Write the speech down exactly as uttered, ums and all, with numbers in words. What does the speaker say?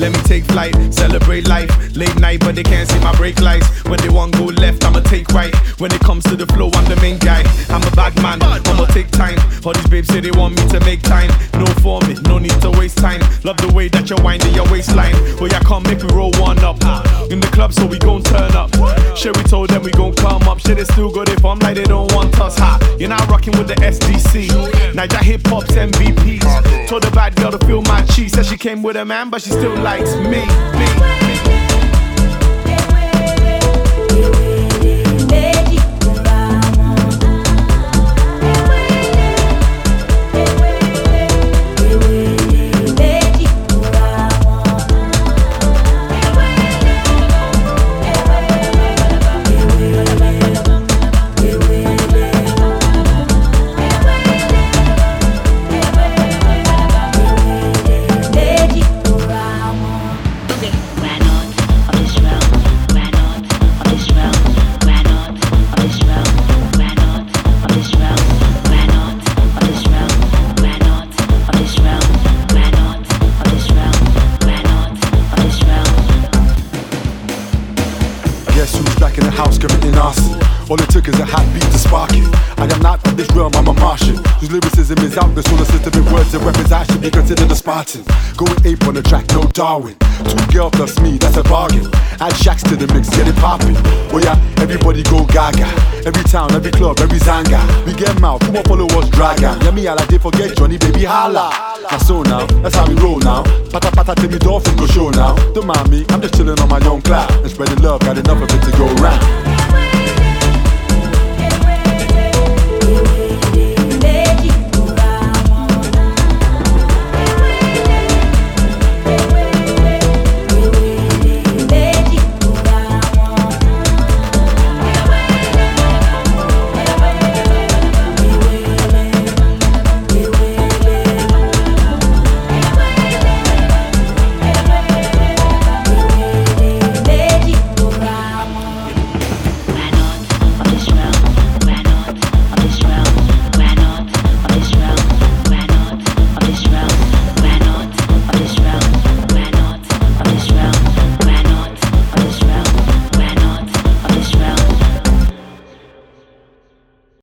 Let me take flight, celebrate life. Late night, but they can't see my brake lights. When they want go left, I'ma take right. When it comes to the flow, I'm the main guy. I'm a bad man, I'ma take time. All these babes say they want me to make time. No for me, no need to waste time. Love the way that you're winding your waistline. Oh yeah, come make me roll one up. In the club, so we gon' turn up. Shit, we told them we gon' come up. Shit, it's still good if I'm like they don't want us. Ha, you're not rocking with the S D C. Naija hip hop's M V Ps. Told the bad girl to feel my cheese. Said she came with a man, but she still likes me. me. All it took is a hot beat to spark it. I am not of this realm, I'm a Martian whose lyricism is out there, solar system in words and weapons. I should be considered a Spartan. Going ape on the track, no Darwin. Two girl plus me, that's a bargain. Add Shacks to the mix, get it poppin'. Oh yeah, everybody go gaga. Every town, every club, every zanga. We get mouth, come on follow us, dragon. Yeah, me, I like they forget Johnny, baby, holla. Now so now, that's how we roll now. Pata pata till me dolphin go show now. Don't mind me, I'm just chillin' on my own cloud and spreading love, got enough of it to go round.